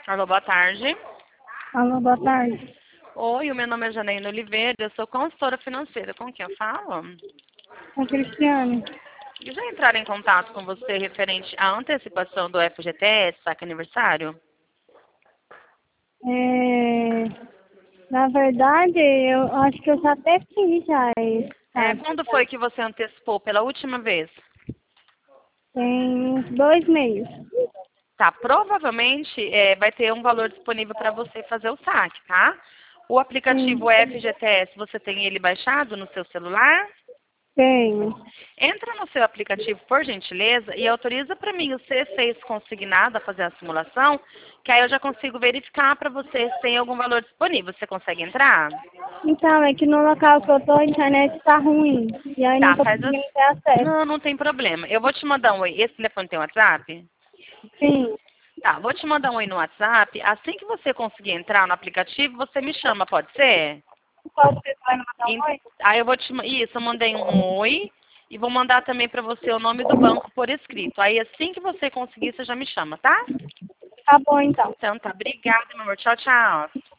Alô, boa tarde. Alô, boa tarde. Oi, o meu nome é Janaína Oliveira, eu sou consultora financeira. Com quem eu falo? É Cristiane. Já entraram em contato com você referente à antecipação do FGTS, saque aniversário? Na verdade, eu acho que eu já até fiz já esse, sabe? Quando foi que você antecipou pela última vez? Tem uns 2 meses. Tá, provavelmente vai ter um valor disponível para você fazer o saque, tá? O Sim, aplicativo FGTS, você tem ele baixado no seu celular? tenho. Entra no seu aplicativo, por gentileza, e autoriza para mim o C6 consignado a fazer a simulação, que aí eu já consigo verificar para você se tem algum valor disponível. Você consegue entrar? Então, é que no local que eu tô, a internet tá ruim. E aí não Tá, tô faz conseguindo assim. ter acesso. Não, não tem problema. Eu vou te mandar um oi. Esse telefone tem WhatsApp? Sim. Tá, vou te mandar um oi no WhatsApp. Assim que você conseguir entrar no aplicativo, você me chama, pode ser? Qual você vai me mandar um oi? Aí eu vou te. Isso, eu mandei um oi. E vou mandar também para você o nome do banco por escrito. Aí assim que você conseguir, você já me chama, tá? Tá bom, então. Então tá, obrigada, meu amor. Tchau, tchau.